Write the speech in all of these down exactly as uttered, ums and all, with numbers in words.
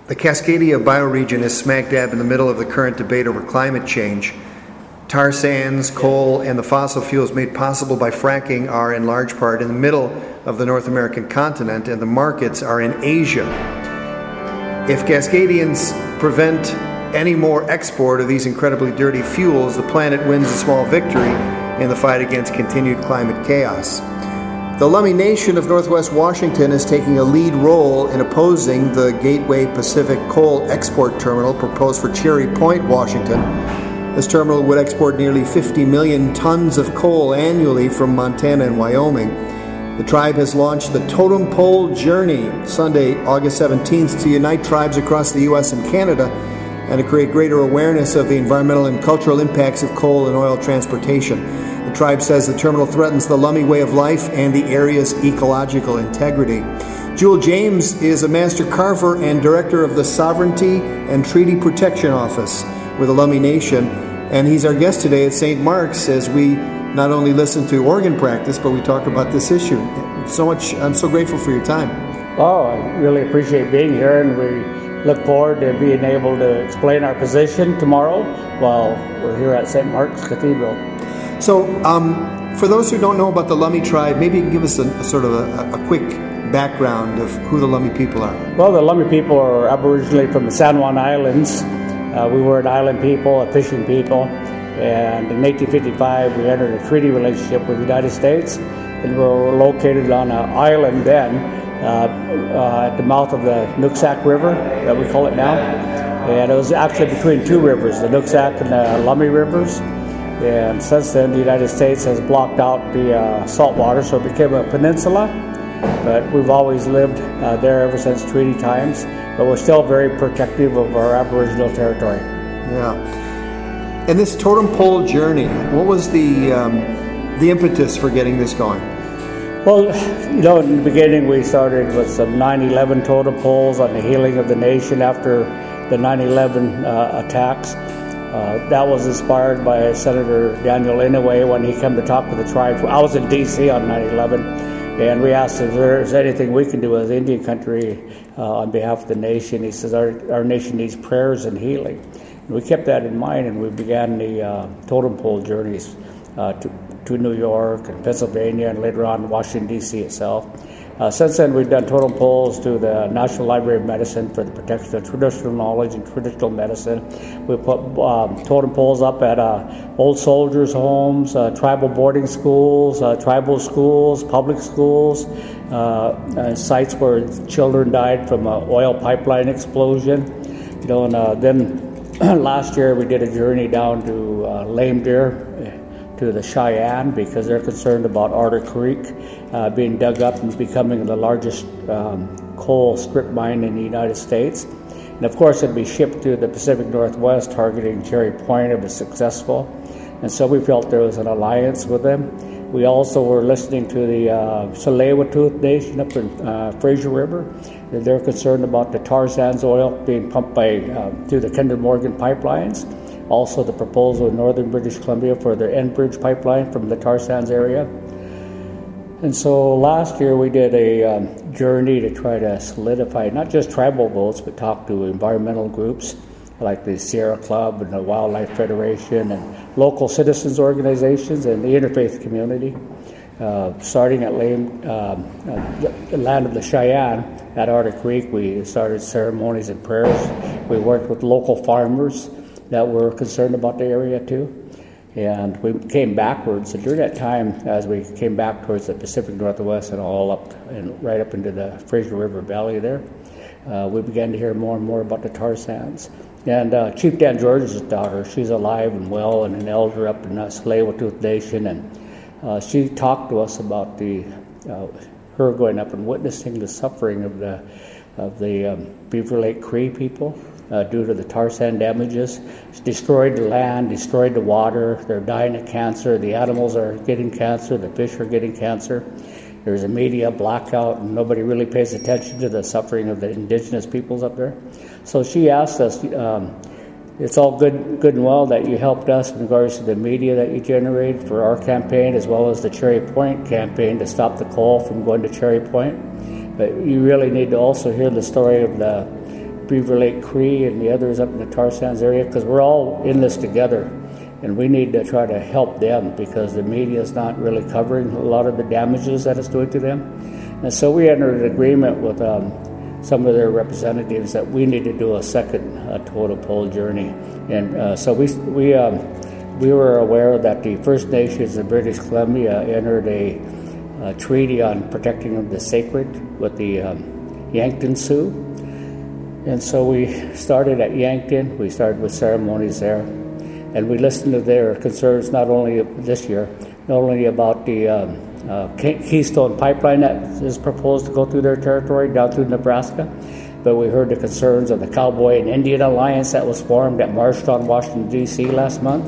The Cascadia bioregion is smack dab in the middle of the current debate over climate change. Tar sands, coal, and the fossil fuels made possible by fracking are in large part in the middle of the North American continent, and the markets are in Asia. If Cascadians prevent any more export of these incredibly dirty fuels, the planet wins a small victory in the fight against continued climate chaos. The Lummi Nation of Northwest Washington is taking a lead role in opposing the Gateway Pacific Coal Export Terminal proposed for Cherry Point, Washington. This terminal would export nearly fifty million tons of coal annually from Montana and Wyoming. The tribe has launched the Totem Pole Journey Sunday, August seventeenth, to unite tribes across the U S and Canada and to create greater awareness of the environmental and cultural impacts of coal and oil transportation. The tribe says the terminal threatens the Lummi way of life and the area's ecological integrity. Jewel James is a master carver and director of the Sovereignty and Treaty Protection Office with the Lummi Nation, and he's our guest today at Saint Mark's as we not only listen to organ practice, but we talk about this issue. So much, I'm so grateful for your time. Oh, I really appreciate being here, and we look forward to being able to explain our position tomorrow while we're here at Saint Mark's Cathedral. So, um, for those who don't know about the Lummi tribe, maybe you can give us a, a sort of a, a quick background of who the Lummi people are. Well, the Lummi people are aboriginally from the San Juan Islands. Uh, we were an island people, a fishing people, and in eighteen fifty-five we entered a treaty relationship with the United States, and we were located on an island then uh, uh, at the mouth of the Nooksack River, that we call it now, and it was actually between two rivers, the Nooksack and the Lummi rivers. And since then, the United States has blocked out the uh, salt water, so it became a peninsula. But we've always lived uh, there ever since treaty times. But we're still very protective of our Aboriginal territory. Yeah. And this Totem Pole Journey, what was the um, the impetus for getting this going? Well, you know, in the beginning, we started with some nine eleven totem poles on the healing of the nation after the nine eleven uh, attacks. Uh, that was inspired by Senator Daniel Inouye when he came to talk to the tribes. I was in D C on nine eleven, and we asked if there's anything we can do as Indian country uh, on behalf of the nation. He says our, our nation needs prayers and healing. And we kept that in mind, and we began the uh, totem pole journeys uh, to, to New York and Pennsylvania, and later on Washington, D C itself. Uh, since then, we've done totem poles to the National Library of Medicine for the protection of traditional knowledge and traditional medicine. We put um, totem poles up at uh, old soldiers' homes, uh, tribal boarding schools, uh, tribal schools, public schools, uh, uh, sites where children died from an oil pipeline explosion. You know, and uh, then last year we did a journey down to uh, Lame Deer, to the Cheyenne, because they're concerned about Otter Creek uh, being dug up and becoming the largest um, coal strip mine in the United States. And of course it'd be shipped to the Pacific Northwest, targeting Cherry Point if it's successful. And so we felt there was an alliance with them. We also were listening to the uh, Tsleil-Waututh Nation up in uh, Fraser River. They're concerned about the tar sands oil being pumped by uh, through the Kinder Morgan pipelines. Also the proposal in northern British Columbia for the Enbridge pipeline from the tar sands area. And so last year we did a um, journey to try to solidify not just tribal votes, but talk to environmental groups like the Sierra Club and the Wildlife Federation and local citizens organizations and the interfaith community. Uh, starting at Lame, um, uh, the land of the Cheyenne at Otter Creek, we started ceremonies and prayers. We worked with local farmers that were concerned about the area too. And we came backwards, and during that time, as we came back towards the Pacific Northwest and all up and right up into the Fraser River Valley there, uh, we began to hear more and more about the tar sands. And uh, Chief Dan George's daughter, she's alive and well and an elder up in the Tsleil-Waututh Nation, and uh, she talked to us about the uh, her going up and witnessing the suffering of the of the um, Beaver Lake Cree people. Uh, due to the tar sand damages. It's destroyed the land, destroyed the water. They're dying of cancer. The animals are getting cancer. The fish are getting cancer. There's a media blackout, and nobody really pays attention to the suffering of the indigenous peoples up there. So she asked us, um, it's all good, good and well that you helped us in regards to the media that you generated for our campaign, as well as the Cherry Point campaign to stop the coal from going to Cherry Point. But you really need to also hear the story of the Beaver Lake Cree and the others up in the tar sands area, because we're all in this together, and we need to try to help them because the media is not really covering a lot of the damages that it's doing to them. And so we entered an agreement with um, some of their representatives that we need to do a second uh, totem pole journey. And uh, so we we um, we were aware that the First Nations of British Columbia entered a, a treaty on protecting the sacred with the um, Yankton Sioux. And so we started at Yankton. We started with ceremonies there, and we listened to their concerns not only this year, not only about the um, uh, Keystone Pipeline that is proposed to go through their territory down through Nebraska, but we heard the concerns of the Cowboy and Indian Alliance that was formed at Marshtown, Washington, D C last month.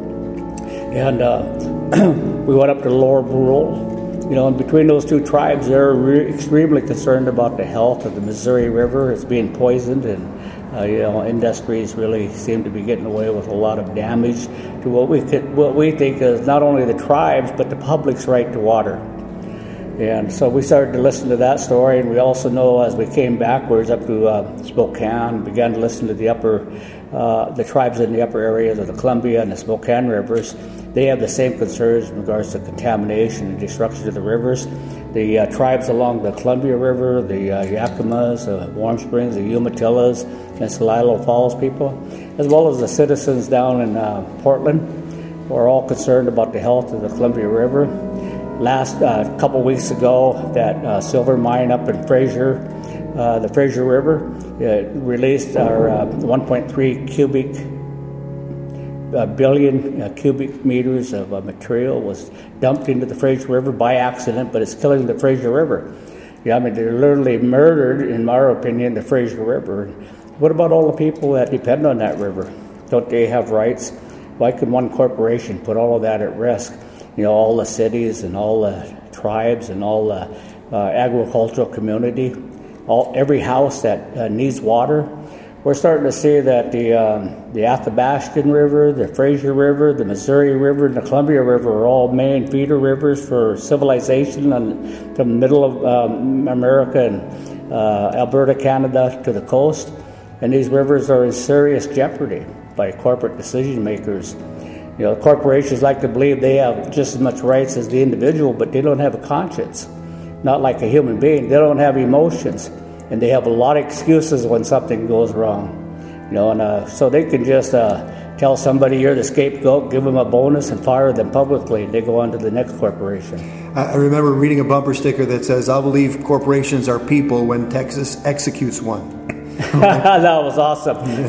And uh, we went up to Lower Brule. You know, and between those two tribes, they're re- extremely concerned about the health of the Missouri River. It's being poisoned, and uh, you know, industries really seem to be getting away with a lot of damage to what we could, what we think is not only the tribes but the public's right to water. And so we started to listen to that story, and we also know as we came backwards up to uh, Spokane, began to listen to the upper, uh, the tribes in the upper areas of the Columbia and the Spokane rivers. They have the same concerns in regards to contamination and destruction of the rivers. The uh, tribes along the Columbia River, the uh, Yakimas, the Warm Springs, the Umatillas, and Celilo Falls people, as well as the citizens down in uh, Portland, are all concerned about the health of the Columbia River. Last uh, couple weeks ago, that uh, silver mine up in Fraser, uh, the Fraser River, uh, released our uh, one point three cubic uh, billion uh, cubic meters of uh, material was dumped into the Fraser River by accident, but it's killing the Fraser River. Yeah, I mean, they're literally murdered, in my opinion, the Fraser River. What about all the people that depend on that river? Don't they have rights? Why could one corporation put all of that at risk? You know, all the cities and all the tribes and all the uh, agricultural community, all every house that uh, needs water. We're starting to see that the um, the Athabascan River, the Fraser River, the Missouri River, and the Columbia River are all main feeder rivers for civilization on, from the middle of um, America and uh, Alberta, Canada to the coast. And these rivers are in serious jeopardy by corporate decision makers. You know, corporations like to believe they have just as much rights as the individual, but they don't have a conscience. Not like a human being. They don't have emotions, and they have a lot of excuses when something goes wrong. You know, and uh, so they can just uh, tell somebody you're the scapegoat, give them a bonus, and fire them publicly. They go on to the next corporation. I remember reading a bumper sticker that says, "I'll believe corporations are people when Texas executes one." That was awesome.